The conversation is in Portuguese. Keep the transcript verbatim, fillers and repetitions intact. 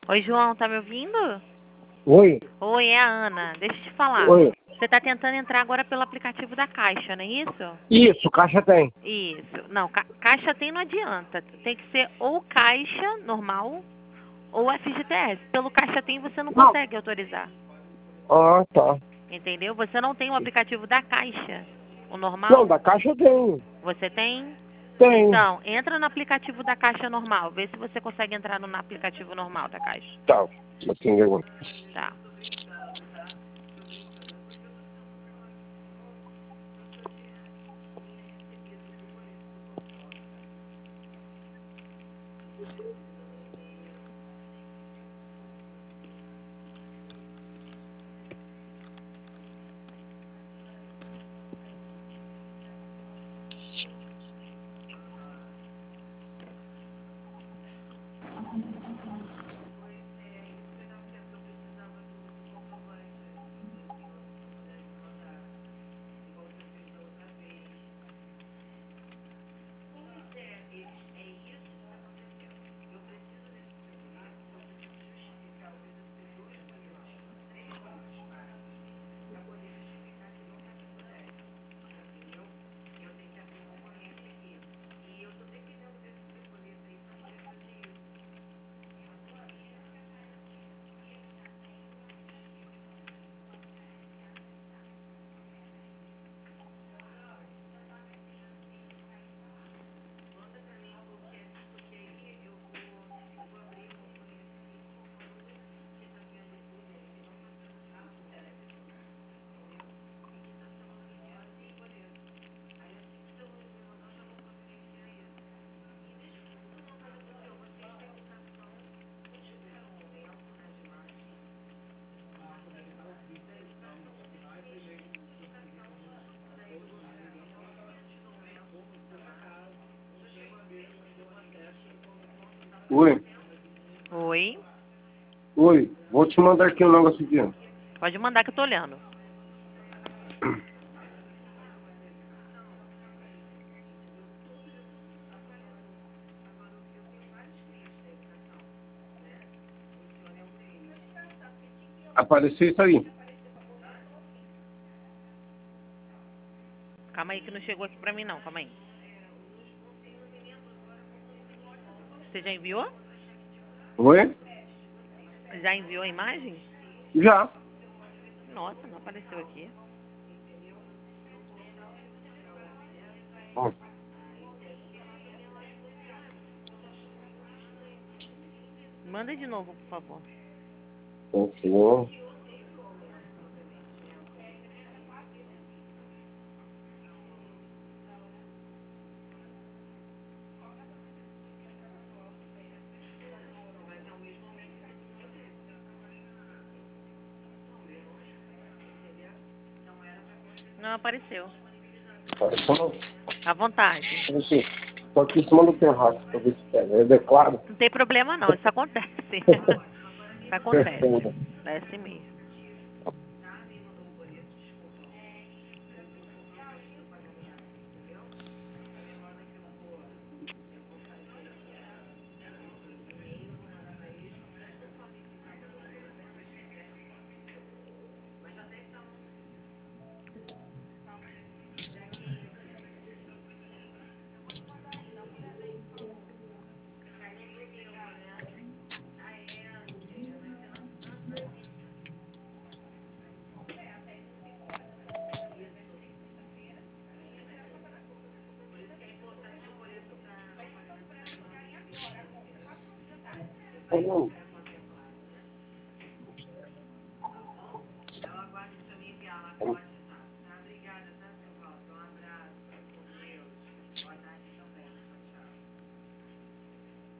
Oi, João, tá me ouvindo? Oi, Oi, é a Ana. Deixa eu te falar. oi. Você tá tentando entrar agora pelo aplicativo da Caixa, não é isso? Isso, caixa tem. Isso. Não, ca- Caixa tem não adianta. Tem que ser ou Caixa normal ou F G T S. Pelo Caixa tem você não Não. consegue autorizar. Ah, tá. Entendeu? Você não tem o aplicativo da Caixa. O Não, normal? da caixa tem. Você tem? Tem. Então, entra no aplicativo da Caixa normal. Vê se você consegue entrar no aplicativo normal da Caixa. Tá. Assim, agora. Tá. Oi, Oi. oi. Vou te mandar aqui um negócio aqui. ó. Pode mandar que eu tô olhando. Apareceu isso aí. Calma aí que não chegou aqui pra mim não, calma aí. Você já enviou? Oi? Já enviou a imagem? Já. Nossa, não apareceu aqui. Ó, Manda de novo, por favor. ok. Não apareceu. Apareceu não? À vontade. Aqui. Só que isso manda tem errado pra ver se pega. Eu declaro. Não tem problema não, isso acontece. Isso acontece. É assim mesmo. Tá bom.